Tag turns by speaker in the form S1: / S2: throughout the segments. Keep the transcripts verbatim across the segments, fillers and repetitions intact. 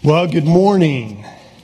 S1: Well, good morning.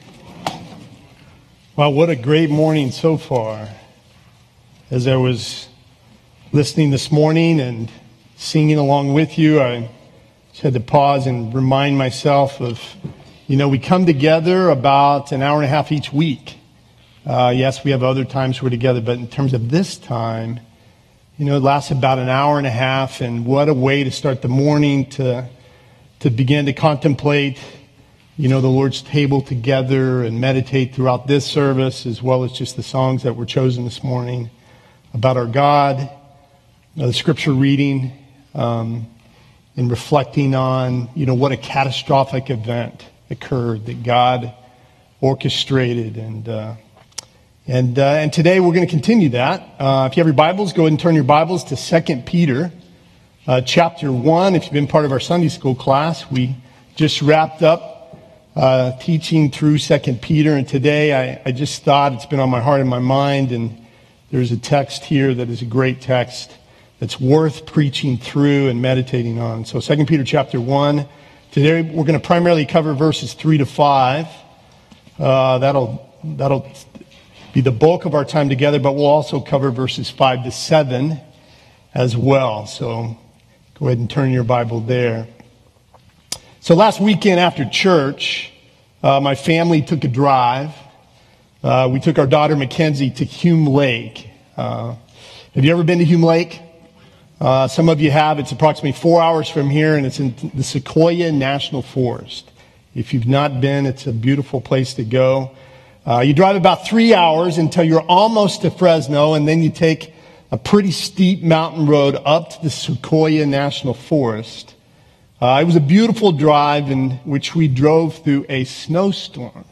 S1: Wow, what a great morning so far. As I was listening this morning and singing along with you, I just had to pause and remind myself of, you know, we come together about an hour and a half each week. Uh, yes, we have other times we're together, but in terms of this time, you know, it lasts about an hour and a half, and what a way to start the morning to to begin to contemplate, you know, the Lord's table together and meditate throughout this service, as well as just the songs that were chosen this morning about our God, uh, the scripture reading, um, and reflecting on, you know, what a catastrophic event occurred that God orchestrated. And uh, and uh, and today we're going to continue that. Uh, if you have your Bibles, go ahead and turn your Bibles to Second Peter uh, chapter one. If you've been part of our Sunday school class, we just wrapped up Uh, teaching through Second Peter, and today I, I just thought it's been on my heart and my mind, and there's a text here that is a great text that's worth preaching through and meditating on. So Second Peter chapter one, today we're going to primarily cover verses three to five. Uh, that'll that'll be the bulk of our time together, but we'll also cover verses five to seven as well. So go ahead and turn your Bible there. So last weekend after church, uh, my family took a drive. Uh, we took our daughter Mackenzie to Hume Lake. Uh, have you ever been to Hume Lake? Uh, some of you have. It's approximately four hours from here, and it's in the Sequoia National Forest. If you've not been, it's a beautiful place to go. Uh, you drive about three hours until you're almost to Fresno, and then you take a pretty steep mountain road up to the Sequoia National Forest. Uh, it was a beautiful drive in which we drove through a snowstorm.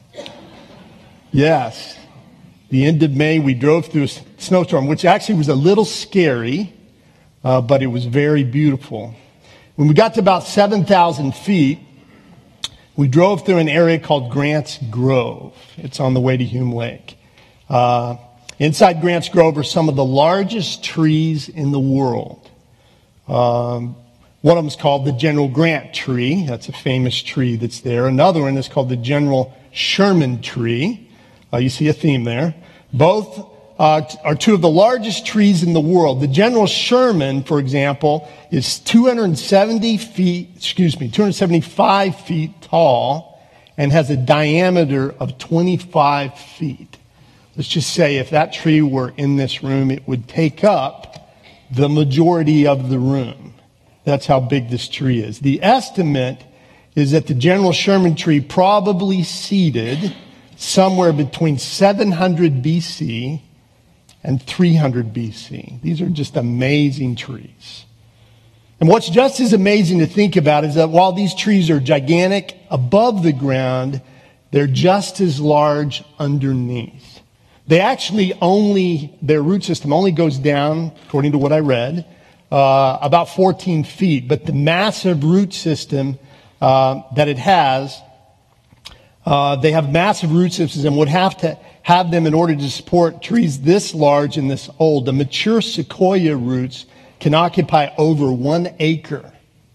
S1: Yes, the end of May, we drove through a snowstorm, which actually was a little scary, uh, but it was very beautiful. When we got to about seven thousand feet, we drove through an area called Grants Grove. It's on the way to Hume Lake. Uh, inside Grants Grove are some of the largest trees in the world. Um, One of them is called the General Grant tree. That's a famous tree that's there. Another one is called the General Sherman tree. Uh, you see a theme there. Both uh, are two of the largest trees in the world. The General Sherman, for example, is two hundred seventy feet, excuse me, two hundred seventy-five feet tall and has a diameter of twenty-five feet. Let's just say if that tree were in this room, it would take up the majority of the room. That's how big this tree is. The estimate is that the General Sherman tree probably seeded somewhere between seven hundred B C and three hundred B C. These are just amazing trees. And what's just as amazing to think about is that while these trees are gigantic above the ground, they're just as large underneath. They actually only, their root system only goes down, according to what I read, Uh, about fourteen feet, but the massive root system uh, that it has, uh, they have massive root systems and would have to have them in order to support trees this large and this old. The mature sequoia roots can occupy over one acre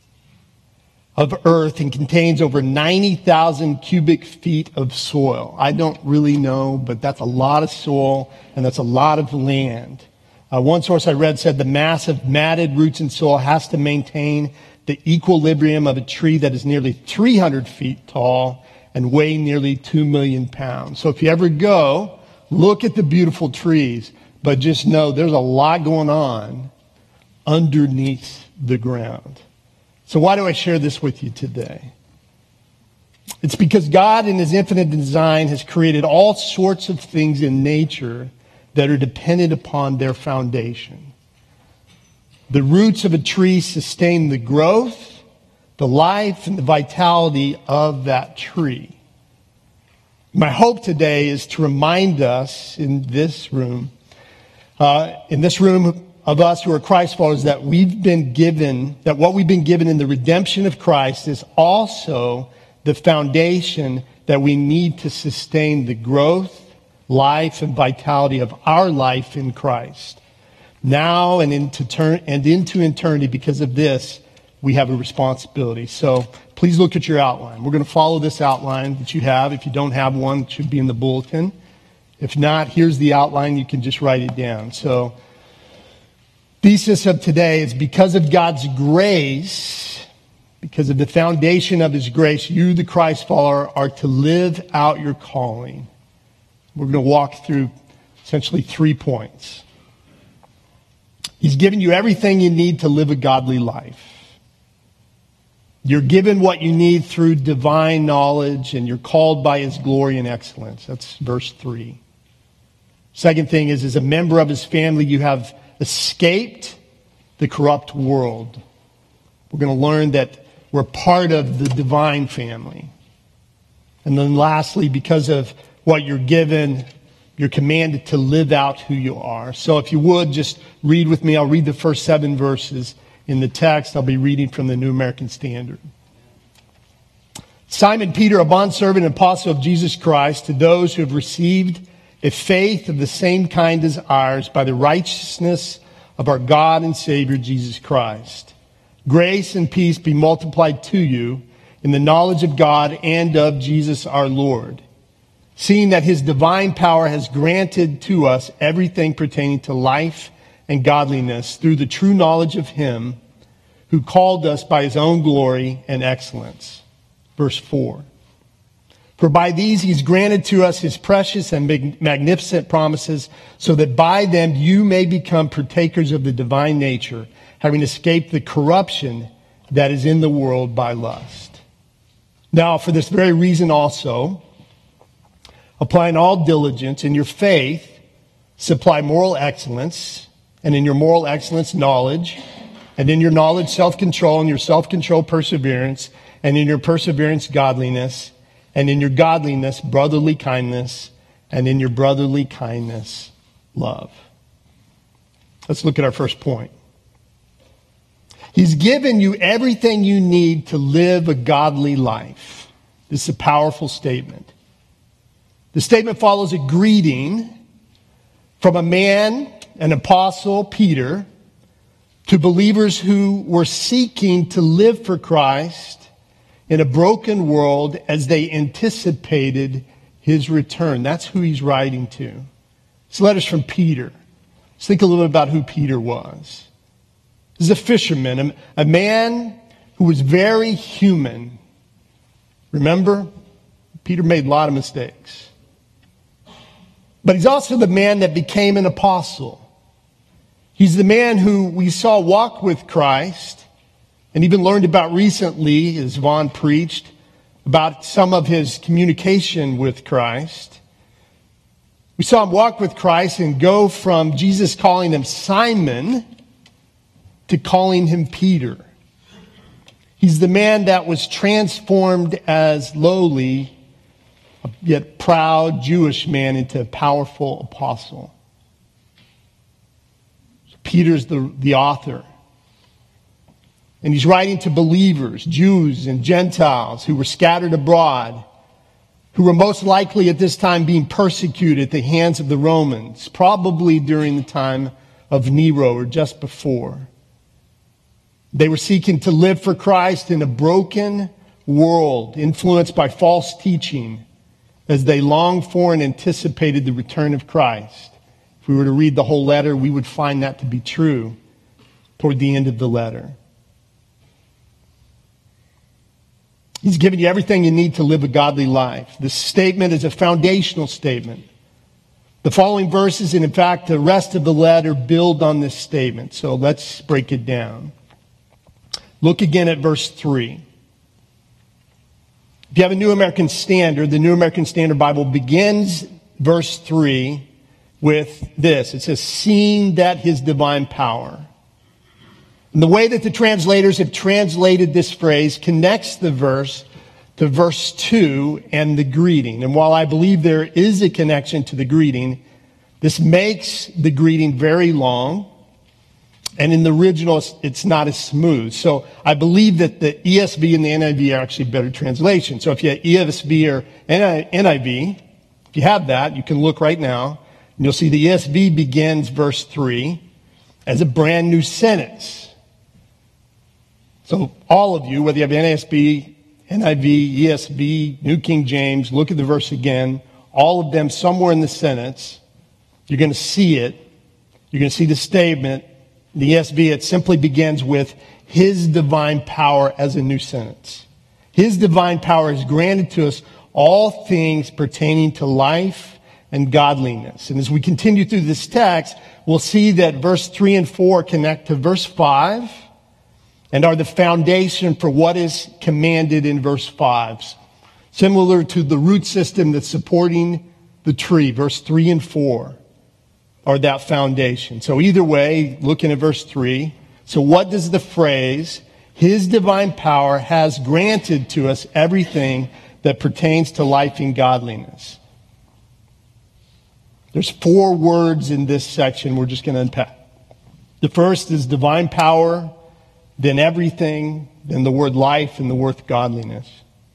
S1: of earth and contains over ninety thousand cubic feet of soil. I don't really know, but that's a lot of soil and that's a lot of land. Uh, one source I read said the massive matted roots and soil has to maintain the equilibrium of a tree that is nearly three hundred feet tall and weigh nearly two million pounds. So if you ever go, look at the beautiful trees, but just know there's a lot going on underneath the ground. So why do I share this with you today? It's because God in his infinite design has created all sorts of things in nature that are dependent upon their foundation. The roots of a tree sustain the growth, the life, and the vitality of that tree. My hope today is to remind us in this room, uh, in this room of us who are Christ followers, that we've been given, that what we've been given in the redemption of Christ is also the foundation that we need to sustain the growth, life, and vitality of our life in Christ. Now and into, turn, and into eternity, because of this, we have a responsibility. So please look at your outline. We're going to follow this outline that you have. If you don't have one, it should be in the bulletin. If not, here's the outline. You can just write it down. So, thesis of today is because of God's grace, because of the foundation of His grace, you, the Christ follower, are to live out your calling. We're going to walk through essentially three points. He's given you everything you need to live a godly life. You're given what you need through divine knowledge, and you're called by His glory and excellence. That's verse three. Second thing is, as a member of His family, you have escaped the corrupt world. We're going to learn that we're part of the divine family. And then lastly, because of what you're given, you're commanded to live out who you are. So if you would, just read with me. I'll read the first seven verses in the text. I'll be reading from the New American Standard. Simon Peter, a bondservant and apostle of Jesus Christ, to those who have received a faith of the same kind as ours by the righteousness of our God and Savior Jesus Christ. Grace and peace be multiplied to you in the knowledge of God and of Jesus our Lord, seeing that His divine power has granted to us everything pertaining to life and godliness through the true knowledge of Him who called us by His own glory and excellence. Verse four. For by these He's granted to us His precious and magnificent promises, so that by them you may become partakers of the divine nature, having escaped the corruption that is in the world by lust. Now, for this very reason also, applying all diligence, in your faith, supply moral excellence, and in your moral excellence, knowledge, and in your knowledge, self-control, and your self-control, perseverance, and in your perseverance, godliness, and in your godliness, brotherly kindness, and in your brotherly kindness, love. Let's look at our first point. He's given you everything you need to live a godly life. This is a powerful statement. The statement follows a greeting from a man, an apostle, Peter, to believers who were seeking to live for Christ in a broken world as they anticipated His return. That's who he's writing to. This letter's from Peter. Let's think a little bit about who Peter was. This is a fisherman, a, a man who was very human. Remember? Peter made a lot of mistakes. But he's also the man that became an apostle. He's the man who we saw walk with Christ and even learned about recently, as Vaughn preached, about some of his communication with Christ. We saw him walk with Christ and go from Jesus calling him Simon to calling him Peter. He's the man that was transformed as lowly, yet proud Jewish man into a powerful apostle. Peter's the, the author. And he's writing to believers, Jews and Gentiles who were scattered abroad, who were most likely at this time being persecuted at the hands of the Romans, probably during the time of Nero or just before. They were seeking to live for Christ in a broken world, influenced by false teaching, as they longed for and anticipated the return of Christ. If we were to read the whole letter, we would find that to be true toward the end of the letter. He's given you everything you need to live a godly life. This statement is a foundational statement. The following verses, and in fact the rest of the letter, build on this statement. So let's break it down. Look again at verse three. If you have a New American Standard, the New American Standard Bible begins verse three with this. It says, seeing that his divine power. And the way that the translators have translated this phrase connects the verse to verse two and the greeting. And while I believe there is a connection to the greeting, this makes the greeting very long. And in the original, it's not as smooth. So I believe that the E S V and the N I V are actually better translations. So if you have E S V or N I V, if you have that, you can look right now. And you'll see the E S V begins verse three as a brand new sentence. So all of you, whether you have N A S B, N I V, E S V, New King James, look at the verse again. All of them somewhere in the sentence, you're going to see it. You're going to see the statement. The E S V, it simply begins with His divine power as a new sentence. His divine power is granted to us all things pertaining to life and godliness. And as we continue through this text, we'll see that verse three and four connect to verse five and are the foundation for what is commanded in verse five. Similar to the root system that's supporting the tree, verse three and four are that foundation. So either way, looking at verse three, so what does the phrase, His divine power has granted to us everything that pertains to life and godliness? There's four words in this section we're just going to unpack. The first is divine power, then everything, then the word life, and the word godliness.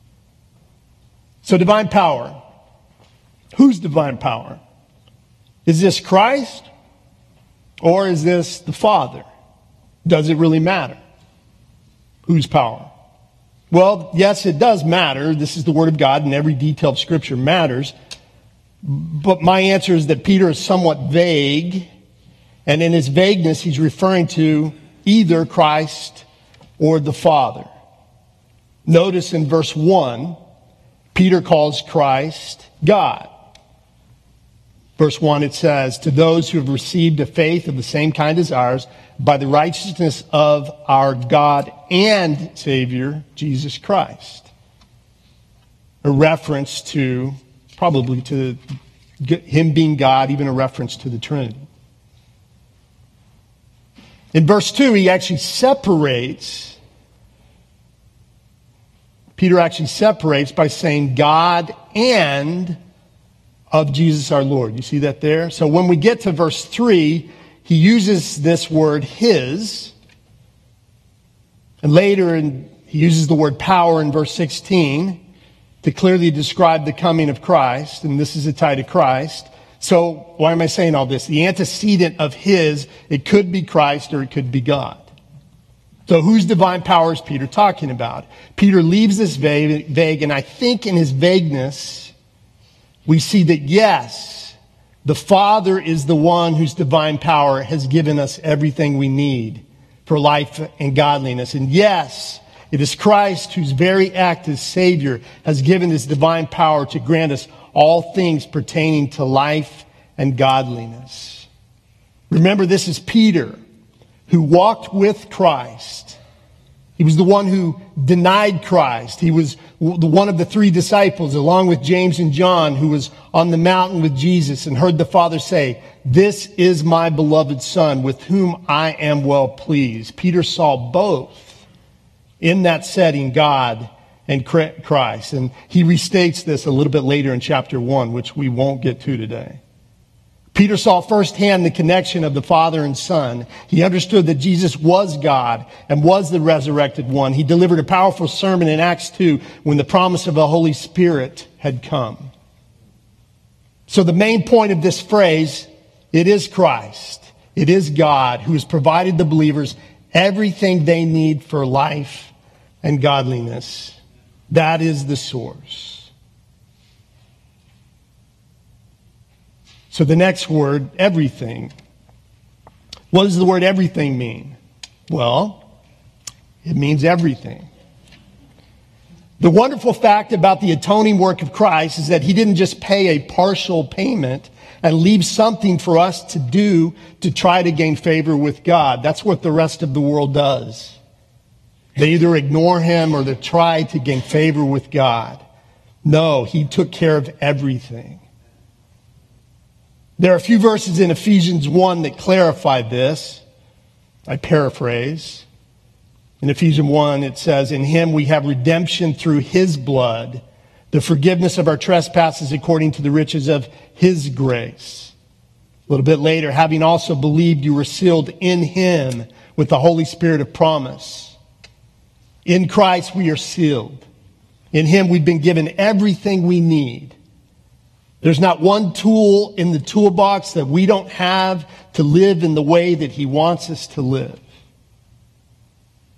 S1: So divine power. Whose divine power? Is this Christ? Or is this the Father? Does it really matter? Whose power? Well, yes, it does matter. This is the Word of God, and every detail of Scripture matters. But my answer is that Peter is somewhat vague, and in his vagueness, he's referring to either Christ or the Father. Notice in verse one, Peter calls Christ God. Verse one, it says, to those who have received a faith of the same kind as ours, by the righteousness of our God and Savior, Jesus Christ. A reference to, probably to Him being God, even a reference to the Trinity. In verse two, he actually separates, Peter actually separates by saying God and of Jesus our Lord. You see that there? So when we get to verse three, he uses this word His. And later in, he uses the word power in verse sixteen to clearly describe the coming of Christ. And this is a tie to Christ. So why am I saying all this? The antecedent of His, it could be Christ or it could be God. So whose divine power is Peter talking about? Peter leaves this vague, vague, and I think in his vagueness, we see that yes, the Father is the one whose divine power has given us everything we need for life and godliness. And yes, it is Christ whose very act as Savior has given His divine power to grant us all things pertaining to life and godliness. Remember, this is Peter, who walked with Christ. He was the one who denied Christ. He was the one of the three disciples, along with James and John, who was on the mountain with Jesus and heard the Father say, "This is my beloved Son, with whom I am well pleased." Peter saw both in that setting, God and Christ. And he restates this a little bit later in chapter one, which we won't get to today. Peter saw firsthand the connection of the Father and Son. He understood that Jesus was God and was the resurrected one. He delivered a powerful sermon in Acts two when the promise of the Holy Spirit had come. So the main point of this phrase, it is Christ. It is God who has provided the believers everything they need for life and godliness. That is the source. So the next word, everything. What does the word everything mean? Well, it means everything. The wonderful fact about the atoning work of Christ is that He didn't just pay a partial payment and leave something for us to do to try to gain favor with God. That's what the rest of the world does. They either ignore Him or they try to gain favor with God. No, He took care of everything. There are a few verses in Ephesians one that clarify this. I paraphrase. In Ephesians one, it says, "In Him we have redemption through His blood, the forgiveness of our trespasses according to the riches of His grace." A little bit later, "Having also believed, you were sealed in Him with the Holy Spirit of promise." In Christ we are sealed. In Him we've been given everything we need. There's not one tool in the toolbox that we don't have to live in the way that He wants us to live.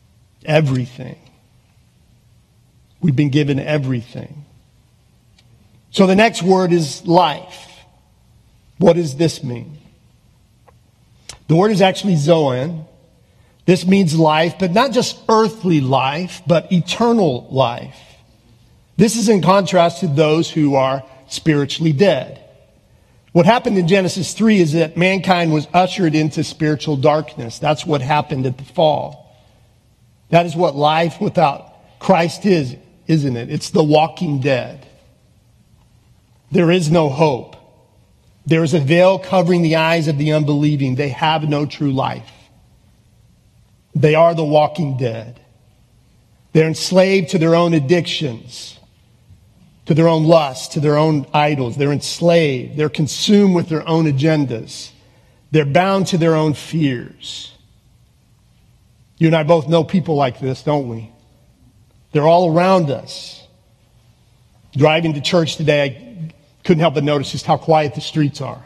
S1: Everything. We've been given everything. So the next word is life. What does this mean? The word is actually zoan. This means life, but not just earthly life, but eternal life. This is in contrast to those who are spiritually dead. What happened in Genesis three is that mankind was ushered into spiritual darkness. That's what happened at the fall. That is what life without Christ is, isn't it? It's the walking dead. There is no hope. There is a veil covering the eyes of the unbelieving. They have no true life. They are the walking dead. They're enslaved to their own addictions, to their own lusts, to their own idols. They're enslaved. They're consumed with their own agendas. They're bound to their own fears. You and I both know people like this, don't we? They're all around us. Driving to church today, I couldn't help but notice just how quiet the streets are.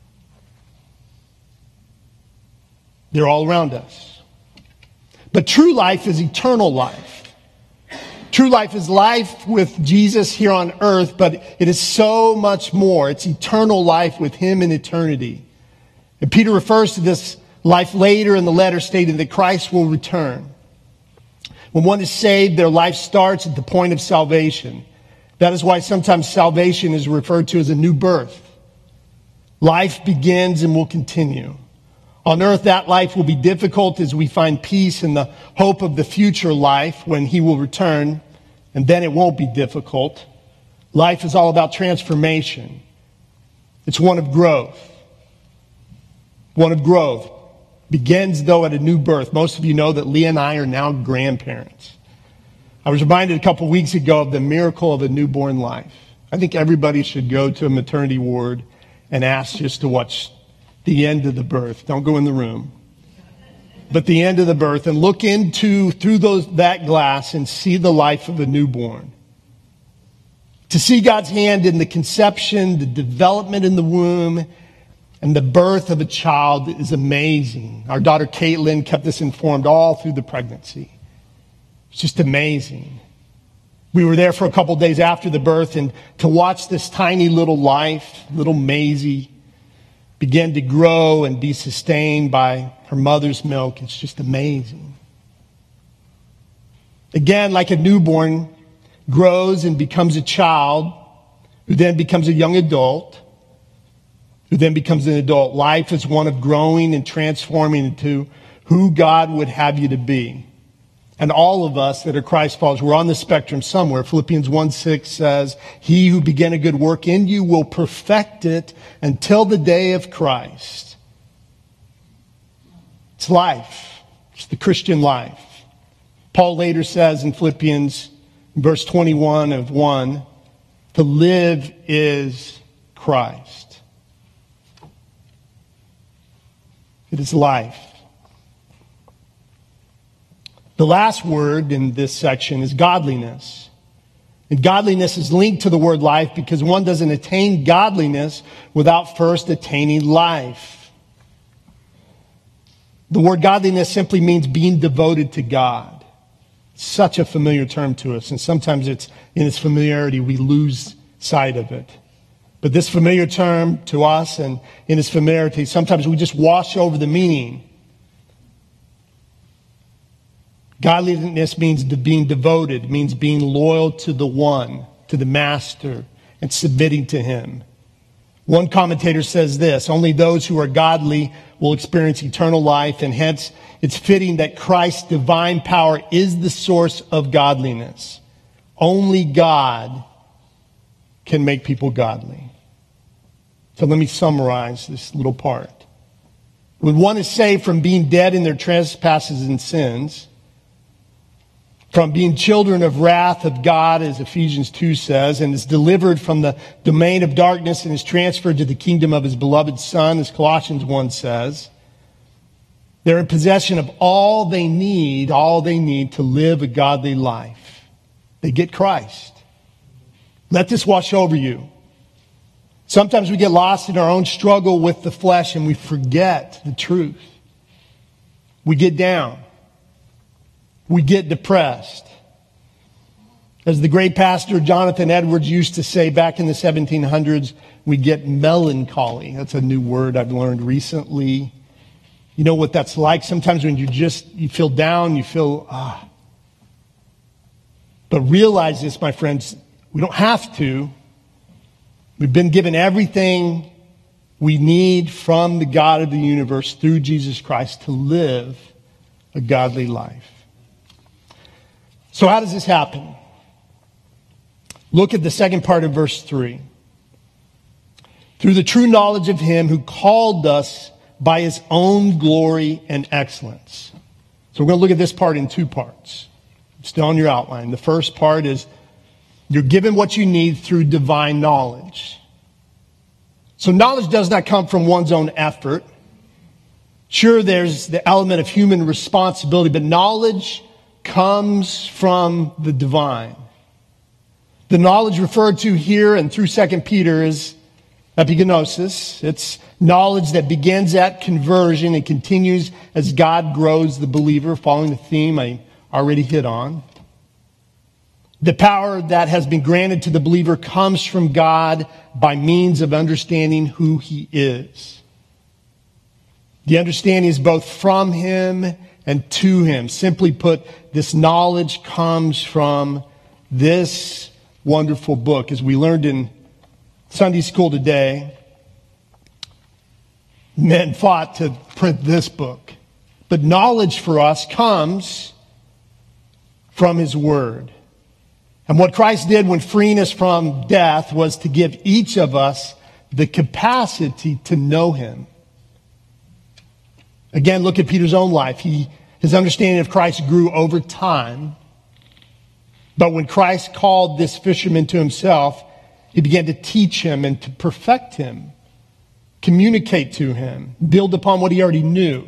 S1: They're all around us. But true life is eternal life. True life is life with Jesus here on earth, but it is so much more. It's eternal life with Him in eternity. And Peter refers to this life later in the letter, stating that Christ will return. When one is saved, their life starts at the point of salvation. That is why sometimes salvation is referred to as a new birth. Life begins and will continue. On earth, that life will be difficult as we find peace in the hope of the future life when He will return, and then it won't be difficult. Life is all about transformation. It's one of growth. One of growth. Begins, though, at a new birth. Most of you know that Leah and I are now grandparents. I was reminded a couple weeks ago of the miracle of a newborn life. I think everybody should go to a maternity ward and ask just to watch the end of the birth. Don't go in the room. But the end of the birth, and look into, through those that glass, and see the life of a newborn. To see God's hand in the conception, the development in the womb, and the birth of a child is amazing. Our daughter Caitlin kept us informed all through the pregnancy. It's just amazing. We were there for a couple days after the birth, and to watch this tiny little life, little Maisie, begin to grow and be sustained by her mother's milk, it's just amazing. Again, like a newborn grows and becomes a child, who then becomes a young adult, who then becomes an adult. Life is one of growing and transforming into who God would have you to be. And all of us that are Christ followers, we're on the spectrum somewhere. Philippians one six says, He who began a good work in you will perfect it until the day of Christ. It's life. It's the Christian life. Paul later says in Philippians, verse twenty-one of one, to live is Christ. It is life. The last word in this section is godliness. And godliness is linked to the word life because one doesn't attain godliness without first attaining life. The word godliness simply means being devoted to God. Such a familiar term to us, and sometimes it's in its familiarity we lose sight of it. But this familiar term to us and in its familiarity, sometimes we just wash over the meaning. Godliness means being devoted, means being loyal to the one, to the master, and submitting to him. One commentator says this, only those who are godly will experience eternal life, and hence it's fitting that Christ's divine power is the source of godliness. Only God can make people godly. So let me summarize this little part. When one is saved from being dead in their trespasses and sins, from being children of wrath of God, as Ephesians two says, and is delivered from the domain of darkness and is transferred to the kingdom of his beloved Son, as Colossians one says, they're in possession of all they need, all they need to live a godly life. They get Christ. Let this wash over you. Sometimes we get lost in our own struggle with the flesh and we forget the truth. We get down. we get depressed. As the great pastor Jonathan Edwards used to say back in the seventeen hundreds, we get melancholy. That's a new word I've learned recently. You know what that's like? Sometimes when you just, you feel down, you feel, ah. But realize this, my friends, we don't have to. We've been given everything we need from the God of the universe through Jesus Christ to live a godly life. So how does this happen? Look at the second part of verse three. Through the true knowledge of him who called us by his own glory and excellence. So we're going to look at this part in two parts. It's still on your outline. The first part is you're given what you need through divine knowledge. So knowledge does not come from one's own effort. Sure, there's the element of human responsibility, but knowledge comes from the divine. The knowledge referred to here and through Second Peter is epigenosis. It's knowledge that begins at conversion and continues as God grows the believer, following the theme I already hit on. The power that has been granted to the believer comes from God by means of understanding who he is. The understanding is both from him and to him. Simply put, this knowledge comes from this wonderful book. As we learned in Sunday school today, men fought to print this book. But knowledge for us comes from his word. And what Christ did when freeing us from death was to give each of us the capacity to know him. Again, look at Peter's own life. He, his understanding of Christ grew over time. But when Christ called this fisherman to himself, he began to teach him and to perfect him, communicate to him, build upon what he already knew.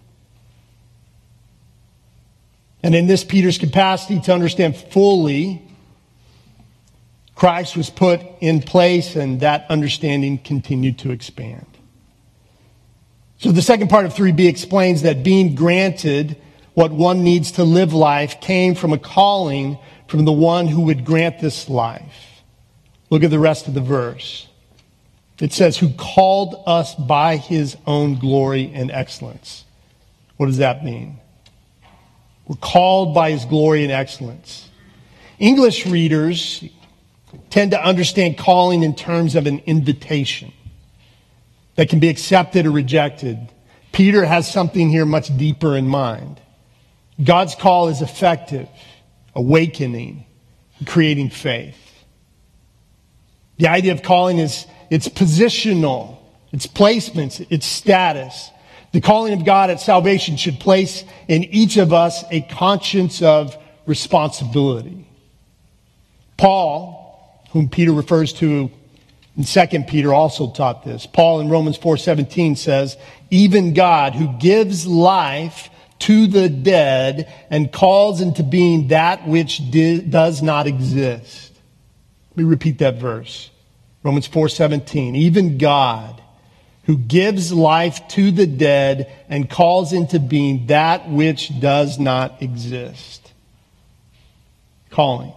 S1: And in this Peter's capacity to understand fully, Christ was put in place and that understanding continued to expand. So the second part of three B explains that being granted what one needs to live life came from a calling from the one who would grant this life. Look at the rest of the verse. It says, who called us by his own glory and excellence. What does that mean? We're called by his glory and excellence. English readers tend to understand calling in terms of an invitation that can be accepted or rejected. Peter has something here much deeper in mind. God's call is effective, awakening, creating faith. The idea of calling is it's positional, it's placements, it's status. The calling of God at salvation should place in each of us a conscience of responsibility. Paul, whom Peter refers to in Second Peter, also taught this. Paul in Romans four seventeen says, even God who gives life to the dead and calls into being that which di- does not exist. Let me repeat that verse. Romans four seventeen. Even God who gives life to the dead and calls into being that which does not exist. Calling.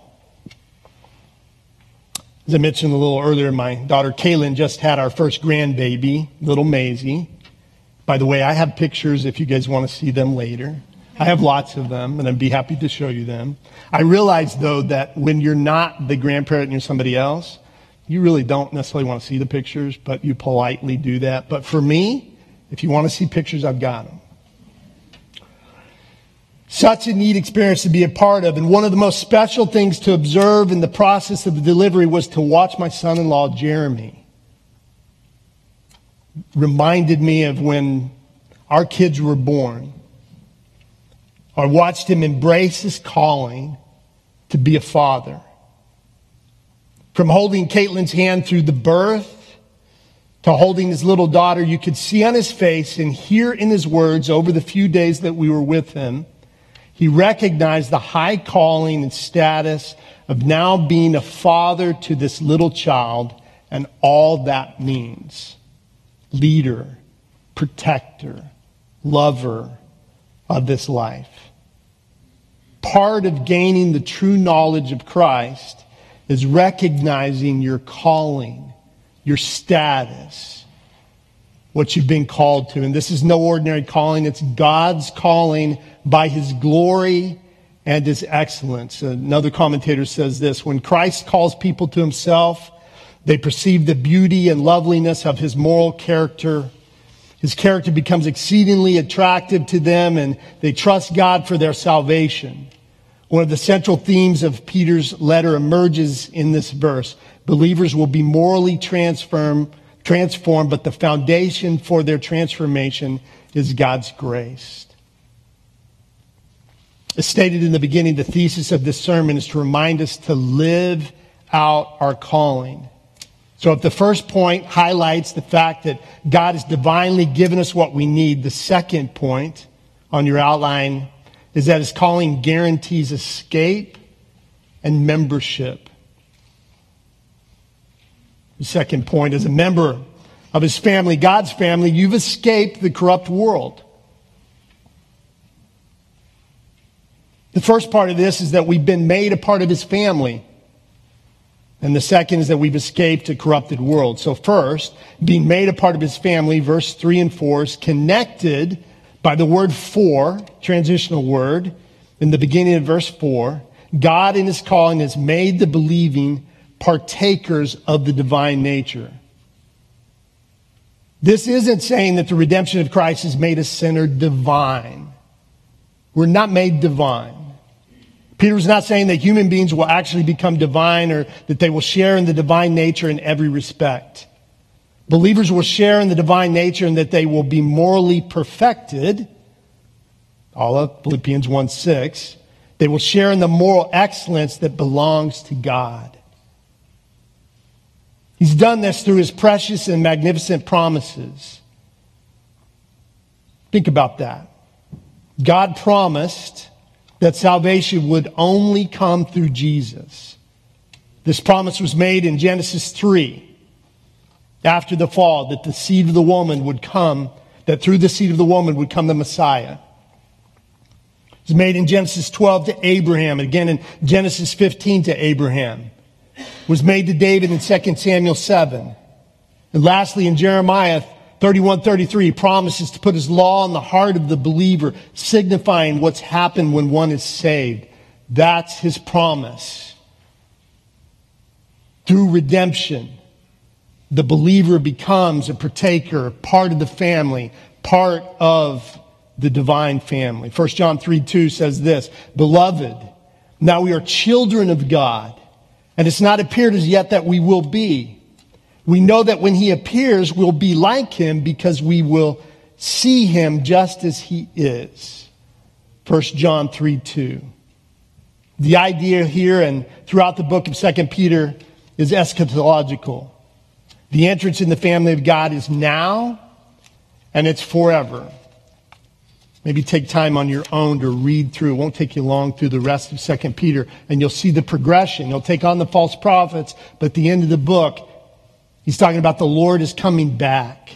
S1: As I mentioned a little earlier, my daughter Kaylin just had our first grandbaby, little Maisie. By the way, I have pictures if you guys want to see them later. I have lots of them, and I'd be happy to show you them. I realize, though, that when you're not the grandparent and you're somebody else, you really don't necessarily want to see the pictures, but you politely do that. But for me, if you want to see pictures, I've got them. Such a neat experience to be a part of. And one of the most special things to observe in the process of the delivery was to watch my son-in-law, Jeremy. Reminded me of when our kids were born. I watched him embrace his calling to be a father. From holding Caitlin's hand through the birth to holding his little daughter, you could see on his face and hear in his words over the few days that we were with him, he recognized the high calling and status of now being a father to this little child and all that means. Leader, protector, lover of this life. Part of gaining the true knowledge of Christ is recognizing your calling, your status, what you've been called to. And this is no ordinary calling. It's God's calling by His glory and His excellence. Another commentator says this: when Christ calls people to Himself, they perceive the beauty and loveliness of His moral character. His character becomes exceedingly attractive to them, and they trust God for their salvation. One of the central themes of Peter's letter emerges in this verse. Believers will be morally transformed, transformed, but the foundation for their transformation is God's grace. As stated in the beginning, the thesis of this sermon is to remind us to live out our calling. So if the first point highlights the fact that God has divinely given us what we need, the second point on your outline is that His calling guarantees escape and membership. The second point, as a member of His family, God's family, you've escaped the corrupt world. The first part of this is that we've been made a part of His family. And the second is that we've escaped a corrupted world. So first, being made a part of His family, verse three and four, is connected by the word for, transitional word, in the beginning of verse four. God in His calling has made the believing partakers of the divine nature. This isn't saying that the redemption of Christ has made a sinner divine. We're not made divine. Peter's not saying that human beings will actually become divine or that they will share in the divine nature in every respect. Believers will share in the divine nature and that they will be morally perfected. All of Philippians one six. They will share in the moral excellence that belongs to God. He's done this through His precious and magnificent promises. Think about that. God promised that salvation would only come through Jesus. This promise was made in Genesis three, after the fall, that the seed of the woman would come, that through the seed of the woman would come the Messiah. It was made in Genesis twelve to Abraham, again in Genesis fifteen to Abraham. It was made to David in Second Samuel seven. And lastly, in Jeremiah thirty-one thirty-three, He promises to put His law in the heart of the believer, signifying what's happened when one is saved. That's His promise. Through redemption, the believer becomes a partaker, part of the family, part of the divine family. First John three two says this: Beloved, now we are children of God, and it's not appeared as yet that we will be. We know that when He appears, we'll be like Him because we will see Him just as He is. First John three two. The idea here and throughout the book of Second Peter is eschatological. The entrance in the family of God is now and it's forever. Maybe take time on your own to read through. It won't take you long through the rest of Second Peter, and you'll see the progression. You'll take on the false prophets, but at the end of the book, He's talking about the Lord is coming back.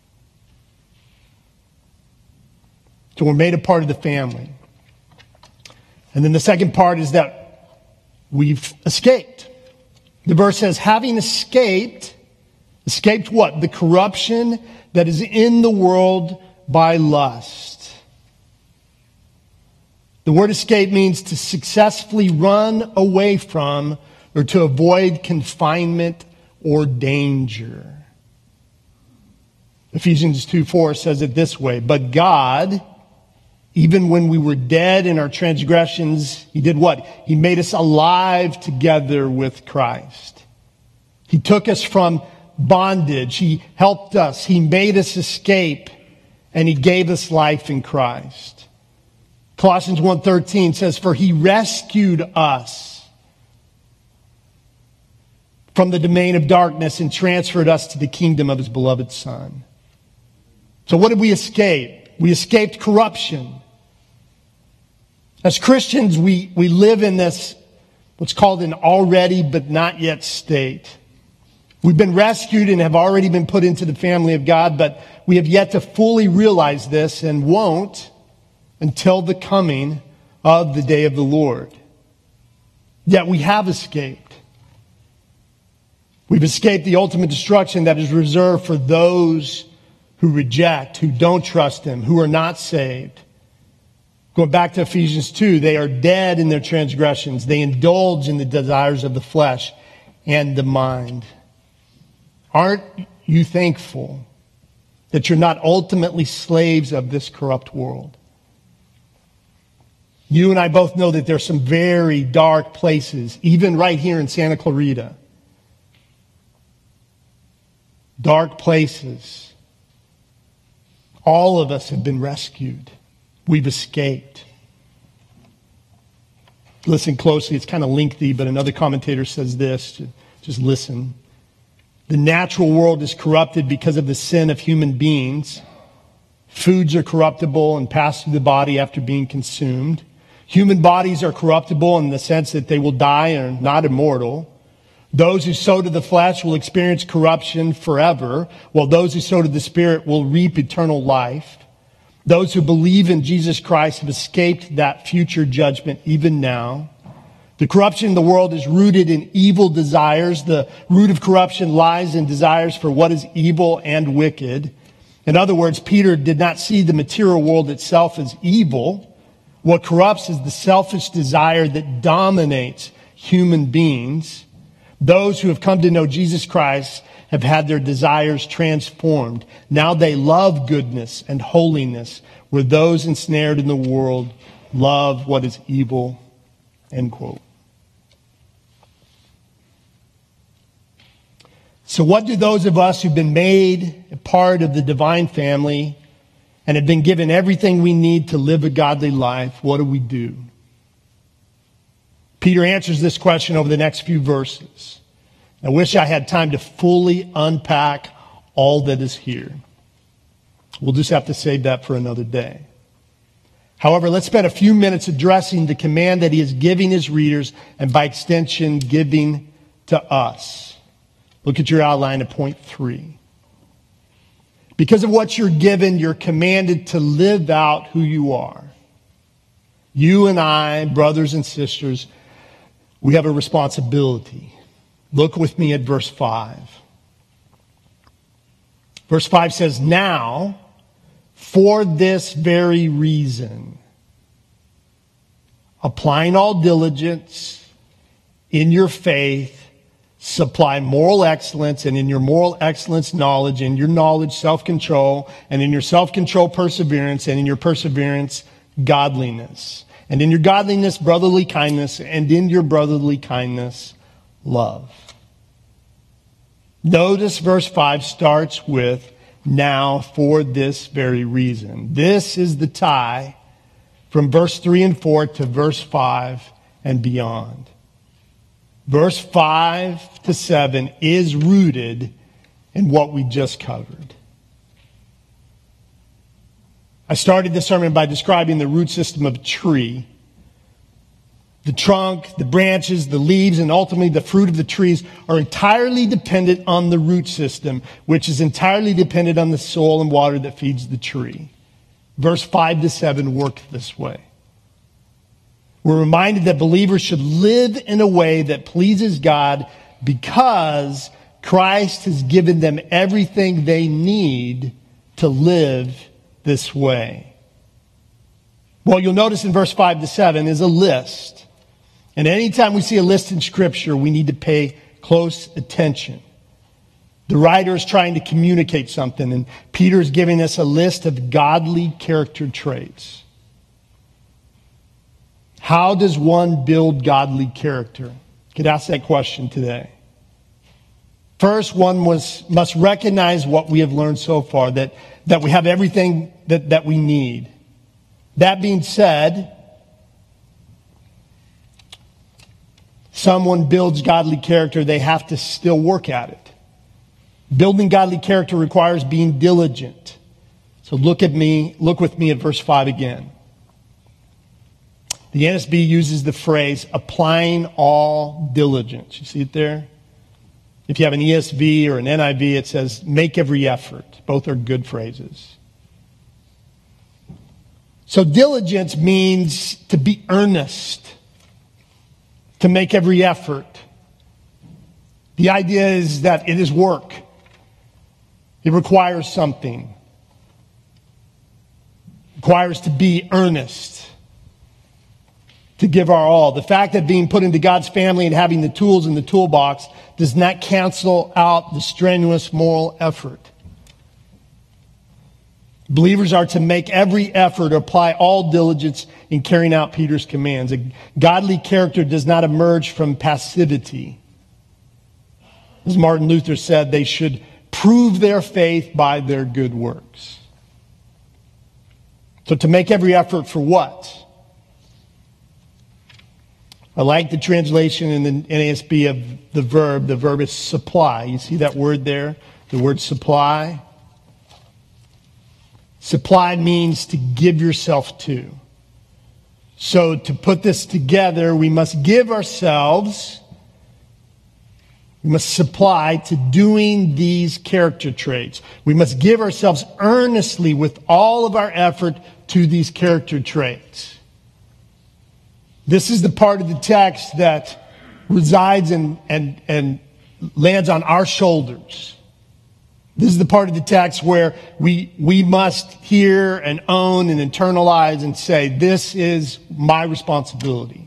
S1: So we're made a part of the family. And then the second part is that we've escaped. The verse says, having escaped, escaped what? The corruption that is in the world by lust. The word escape means to successfully run away from or to avoid confinement or danger. Ephesians two four says it this way: but God, even when we were dead in our transgressions, He did what? He made us alive together with Christ. He took us from bondage. He helped us. He made us escape, and He gave us life in Christ. Colossians one thirteen says, for He rescued us from the domain of darkness and transferred us to the kingdom of His beloved Son. So what did we escape? We escaped corruption. As Christians, we, we live in this, what's called an already but not yet state. We've been rescued and have already been put into the family of God, but we have yet to fully realize this and won't until the coming of the day of the Lord. Yet we have escaped. We've escaped the ultimate destruction that is reserved for those who reject, who don't trust Him, who are not saved. Going back to Ephesians two, they are dead in their transgressions. They indulge in the desires of the flesh and the mind. Aren't you thankful that you're not ultimately slaves of this corrupt world? You and I both know that there's some very dark places, even right here in Santa Clarita. Dark places. All of us have been rescued. We've escaped. Listen closely. It's kind of lengthy, but another commentator says this. Just listen. The natural world is corrupted because of the sin of human beings. Foods are corruptible and pass through the body after being consumed. Human bodies are corruptible in the sense that they will die and are not immortal. Those who sow to the flesh will experience corruption forever, while those who sow to the Spirit will reap eternal life. Those who believe in Jesus Christ have escaped that future judgment even now. The corruption in the world is rooted in evil desires. The root of corruption lies in desires for what is evil and wicked. In other words, Peter did not see the material world itself as evil. What corrupts is the selfish desire that dominates human beings. Those who have come to know Jesus Christ have had their desires transformed. Now they love goodness and holiness, where those ensnared in the world love what is evil. End quote. So what do those of us who've been made a part of the divine family and have been given everything we need to live a godly life, what do we do? Peter answers this question over the next few verses. I wish I had time to fully unpack all that is here. We'll just have to save that for another day. However, let's spend a few minutes addressing the command that he is giving his readers and by extension giving to us. Look at your outline at point three. Because of what you're given, you're commanded to live out who you are. You and I, brothers and sisters, we have a responsibility. Look with me at verse five. Verse five says, now, for this very reason, applying all diligence in your faith, supply moral excellence, and in your moral excellence, knowledge, in your knowledge, self-control, and in your self-control, perseverance, and in your perseverance, godliness, and in your godliness, brotherly kindness, and in your brotherly kindness, love. Notice verse five starts with, now for this very reason. This is the tie from verse three and four to verse five and beyond. Verse five to seven is rooted in what we just covered. I started this sermon by describing the root system of a tree. The trunk, the branches, the leaves, and ultimately the fruit of the trees are entirely dependent on the root system, which is entirely dependent on the soil and water that feeds the tree. Verse five to seven work this way. We're reminded that believers should live in a way that pleases God because Christ has given them everything they need to live this way. Well, you'll notice in verse five to seven is a list. And anytime we see a list in Scripture, we need to pay close attention. The writer is trying to communicate something, and Peter is giving us a list of godly character traits. How does one build godly character? You could ask that question today. First, one was, must recognize what we have learned so far, that, that we have everything that, that we need. That being said, someone builds godly character, they have to still work at it. Building godly character requires being diligent. So look at me, look with me at verse five again. The N S B uses the phrase, applying all diligence. You see it there? If you have an E S V or an N I V, it says, make every effort. Both are good phrases. So diligence means to be earnest, to make every effort. The idea is that it is work. It requires something. It requires to be earnest, to give our all. The fact that being put into God's family and having the tools in the toolbox does not cancel out the strenuous moral effort. Believers are to make every effort, apply all diligence in carrying out Peter's commands. A godly character does not emerge from passivity. As Martin Luther said, they should prove their faith by their good works. So to make every effort for what? I like the translation in the N A S B of the verb. The verb is supply. You see that word there? The word supply. Supply means to give yourself to. So to put this together, we must give ourselves, we must supply to doing these character traits. We must give ourselves earnestly with all of our effort to these character traits. This is the part of the text that resides and, and, and lands on our shoulders. This is the part of the text where we, we must hear and own and internalize and say, this is my responsibility.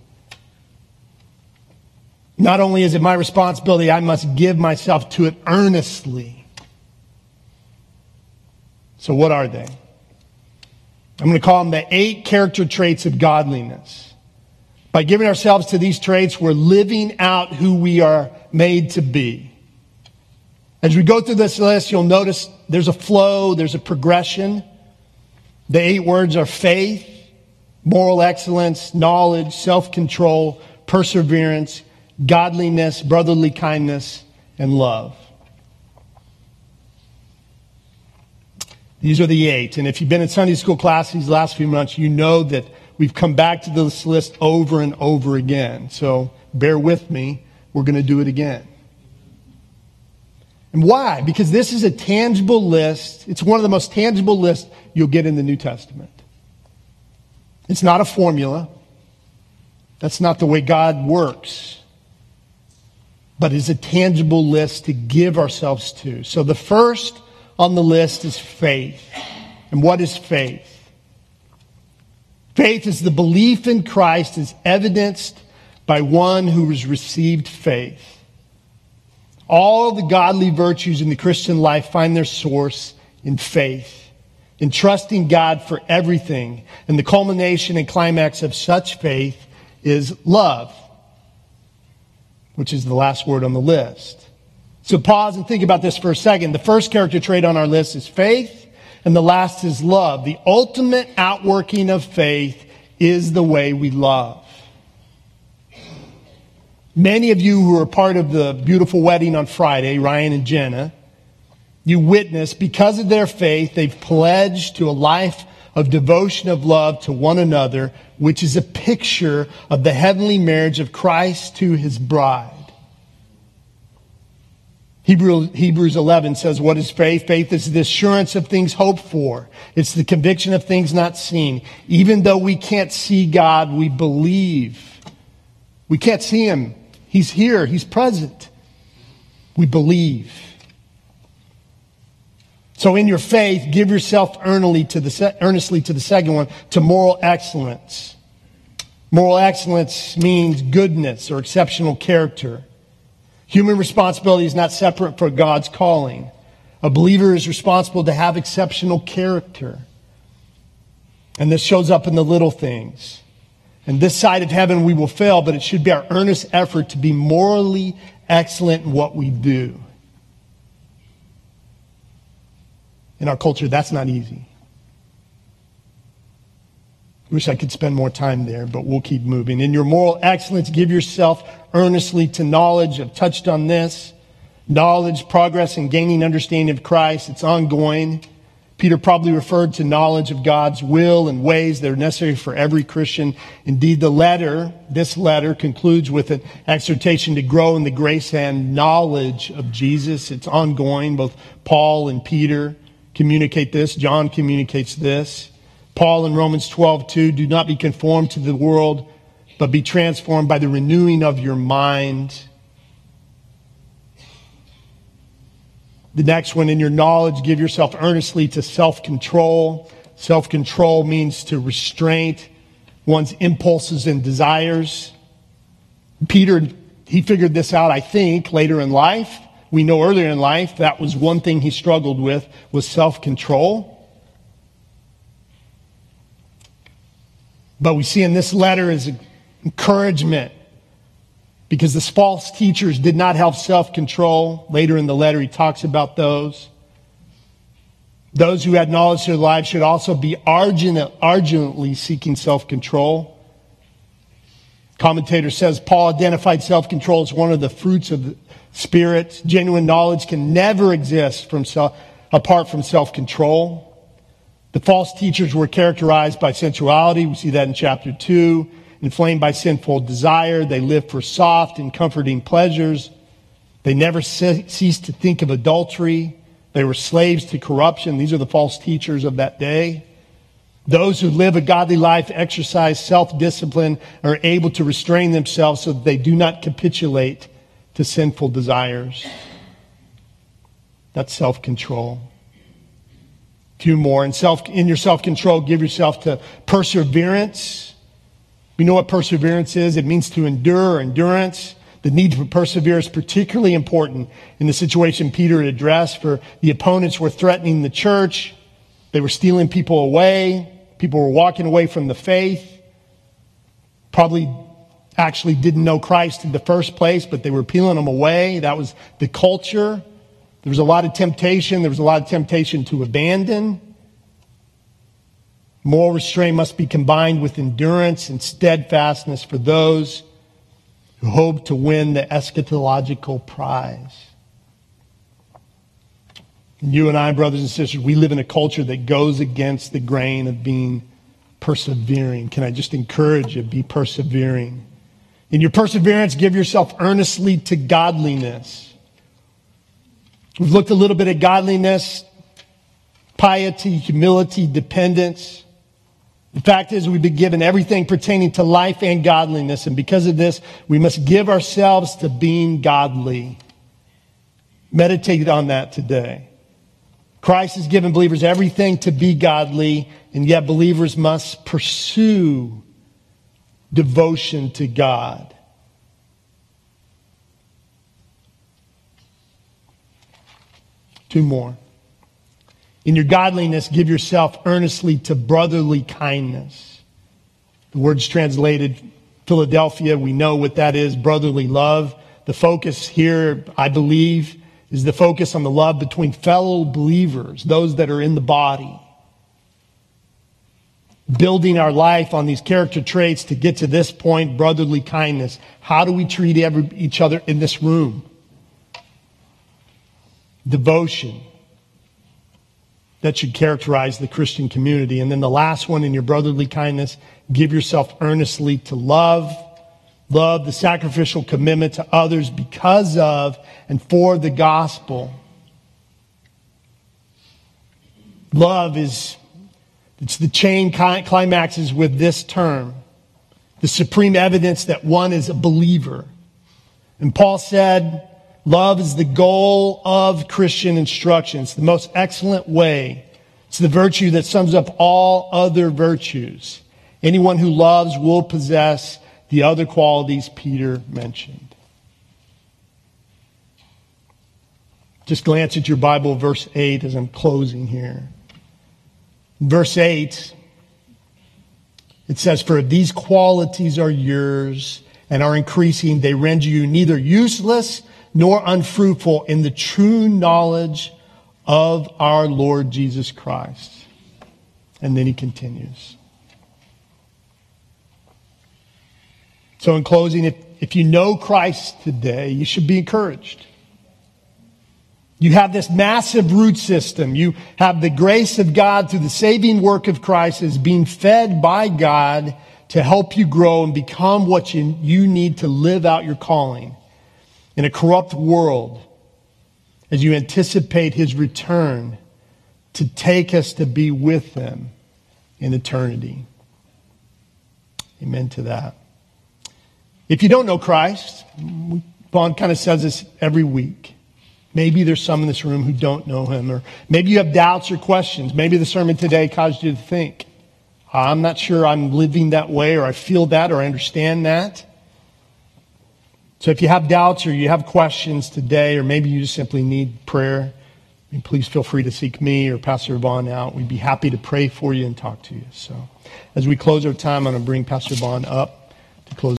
S1: Not only is it my responsibility, I must give myself to it earnestly. So what are they? I'm going to call them the eight character traits of godliness. By giving ourselves to these traits, we're living out who we are made to be. As we go through this list, you'll notice there's a flow, there's a progression. The eight words are faith, moral excellence, knowledge, self-control, perseverance, godliness, brotherly kindness, and love. These are the eight. And if you've been in Sunday school class these last few months, you know that we've come back to this list over and over again. So bear with me. We're going to do it again. And why? Because this is a tangible list. It's one of the most tangible lists you'll get in the New Testament. It's not a formula. That's not the way God works. But it's a tangible list to give ourselves to. So the first on the list is faith. And what is faith? Faith is the belief in Christ as evidenced by one who has received faith. All the godly virtues in the Christian life find their source in faith, in trusting God for everything. And the culmination and climax of such faith is love, which is the last word on the list. So pause and think about this for a second. The first character trait on our list is faith, and the last is love. The ultimate outworking of faith is the way we love. Many of you who are part of the beautiful wedding on Friday, Ryan and Jenna, you witnessed, because of their faith, they've pledged to a life of devotion of love to one another, which is a picture of the heavenly marriage of Christ to his bride. Hebrews eleven says, what is faith? Faith is the assurance of things hoped for. It's the conviction of things not seen. Even though we can't see God, we believe. We can't see him. He's here. He's present. We believe. So in your faith, give yourself earnestly to the, earnestly to the second one, to moral excellence. Moral excellence means goodness or exceptional character. Human responsibility is not separate from God's calling. A believer is responsible to have exceptional character. And this shows up in the little things. And this side of heaven we will fail, but it should be our earnest effort to be morally excellent in what we do. In our culture, that's not easy. I wish I could spend more time there, but we'll keep moving. In your moral excellence, give yourself earnestly to knowledge. I've touched on this. Knowledge, progress, and gaining understanding of Christ. It's ongoing. Peter probably referred to knowledge of God's will and ways that are necessary for every Christian. Indeed, the letter, this letter, concludes with an exhortation to grow in the grace and knowledge of Jesus. It's ongoing. Both Paul and Peter communicate this. John communicates this. Paul in Romans twelve two, do not be conformed to the world, but be transformed by the renewing of your mind. The next one, in your knowledge, give yourself earnestly to self-control. Self-control means to restraint one's impulses and desires. Peter, he figured this out, I think, later in life. We know earlier in life that was one thing he struggled with, was self-control. But we see in this letter is encouragement, because the false teachers did not have self-control. Later in the letter, he talks about those. Those who had knowledge of their lives should also be ardent, ardently seeking self-control. Commentator says Paul identified self-control as one of the fruits of the Spirit. Genuine knowledge can never exist from self, apart from self-control. The false teachers were characterized by sensuality. We see that in chapter two. Inflamed by sinful desire. They lived for soft and comforting pleasures. They never ce- ceased to think of adultery. They were slaves to corruption. These are the false teachers of that day. Those who live a godly life, exercise self-discipline, are able to restrain themselves so that they do not capitulate to sinful desires. That's self-control. A few more. In, self, in your self-control, give yourself to perseverance. We know what perseverance is. It means to endure, endurance. The need for persevere is particularly important in the situation Peter addressed, for the opponents were threatening the church. They were stealing people away. People were walking away from the faith. Probably actually didn't know Christ in the first place, but they were peeling them away. That was the culture. There was a lot of temptation. There was a lot of temptation to abandon. Moral restraint must be combined with endurance and steadfastness for those who hope to win the eschatological prize. And you and I, brothers and sisters, we live in a culture that goes against the grain of being persevering. Can I just encourage you, be persevering. In your perseverance, give yourself earnestly to godliness. We've looked a little bit at godliness, piety, humility, dependence. The fact is, we've been given everything pertaining to life and godliness, and because of this, we must give ourselves to being godly. Meditate on that today. Christ has given believers everything to be godly, and yet believers must pursue devotion to God. Two more. In your godliness, give yourself earnestly to brotherly kindness. The word's translated Philadelphia. We know what that is, brotherly love. The focus here, I believe, is the focus on the love between fellow believers, those that are in the body. Building our life on these character traits to get to this point, brotherly kindness. How do we treat every, each other in this room? Devotion. That should characterize the Christian community. And then the last one, in your brotherly kindness, give yourself earnestly to love. Love, the sacrificial commitment to others because of and for the gospel. Love is, it's the chain climaxes with this term. The supreme evidence that one is a believer. And Paul said, love is the goal of Christian instruction. It's the most excellent way. It's the virtue that sums up all other virtues. Anyone who loves will possess the other qualities Peter mentioned. Just glance at your Bible, verse eight, as I'm closing here. Verse eight, it says, for if these qualities are yours and are increasing, they render you neither useless nor unfruitful in the true knowledge of our Lord Jesus Christ. And then he continues. So in closing, if, if you know Christ today, you should be encouraged. You have this massive root system. You have the grace of God through the saving work of Christ as being fed by God to help you grow and become what you, you need to live out your calling in a corrupt world as you anticipate his return to take us to be with him in eternity. Amen to that. If you don't know Christ, Vaughn kind of says this every week. Maybe there's some in this room who don't know him, or maybe you have doubts or questions. Maybe the sermon today caused you to think, I'm not sure I'm living that way, or I feel that, or I understand that. So if you have doubts or you have questions today, or maybe you just simply need prayer, please feel free to seek me or Pastor Vaughn out. We'd be happy to pray for you and talk to you. So as we close our time, I'm going to bring Pastor Vaughn up to close.